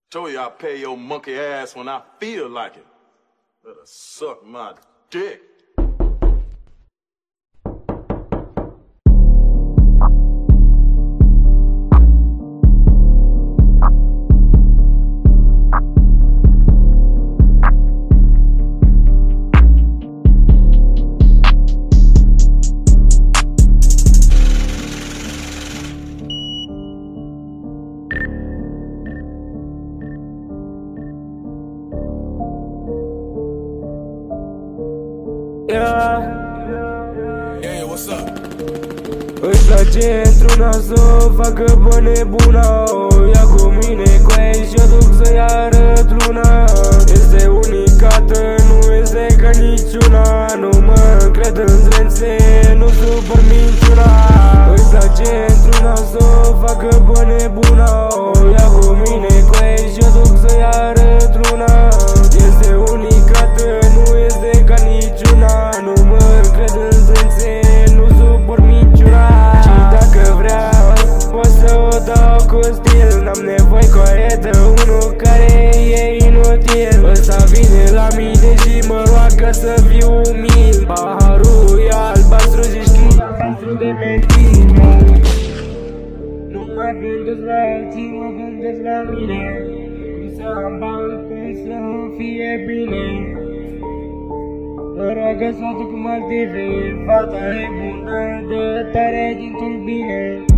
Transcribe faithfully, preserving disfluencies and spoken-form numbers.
Told you I pay your monkey ass when I feel like it. Better suck my dick. Yeah. Hey, what's up? Îi place într-una să facă pe nebuna. O ia cu mine cu ei și o duc să-i arăt luna. Este unicată, nu este ca niciuna. Nu mă încred în zrențe, nu supăr minciuna. Îi place într-una să facă pe nebuna. O ia cu mine cu ei și o duc să-i arăt luna. Este unicată, nu este ca niciuna. Nu mă încred în zrențe, nu supăr minciuna. Și dacă vreau, pot să o dau cu stil. N-am nevoie coretă, unul care e inutil. Ăsta vine la mine și mă roagă să fiu umil. Paharul e albastru și știu albastru de mentine. Nu mă gândesc la alții, mă gândesc la mine. Cum să am bani, cum să fie bine. Mă roagă să o duc Maldive. Fata e bună, dă tare din tulbine.